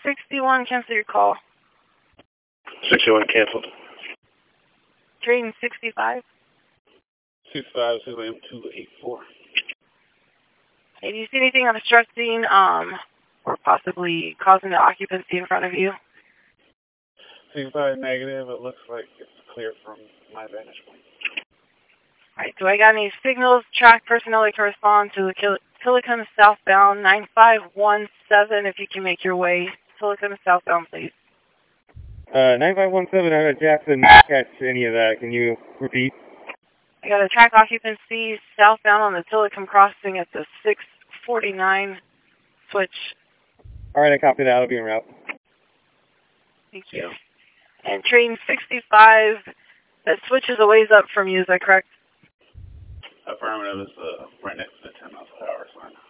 61, cancel your call. 61 canceled. Train 65. 65, 284. Hey, do you see anything obstructing or possibly causing the occupancy in front of you? 65 negative. It looks like it's clear from my vantage point. All right, do I got any signals, track personnel that correspond to the Silicon southbound 9517 if you can make your way Silicon southbound, please. 9517 out of Jackson, didn't catch any of that. Can you repeat? I got a track occupancy southbound on the Silicon crossing at the 649 switch. Alright, I copied that. I'll be en route. Thank you. And train 65, that switch is a ways up from you, is that correct? Affirmative is right next to the 10 miles per hour sign.